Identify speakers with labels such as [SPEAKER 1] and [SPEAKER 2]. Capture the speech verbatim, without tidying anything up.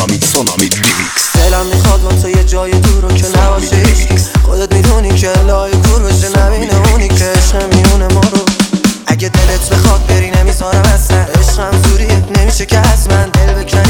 [SPEAKER 1] سونامی سونامی ریمیکس.
[SPEAKER 2] دلم میخواد وان تو یه جای دور رو که نباشه هیچکی، خودت میدونی که لای کور بشه نبینه اونی که عشق میونه ما رو. اگه دلت بخواد بری نمیذارم اصلا، عشقم زوریه نمیشه که از من دل بکنی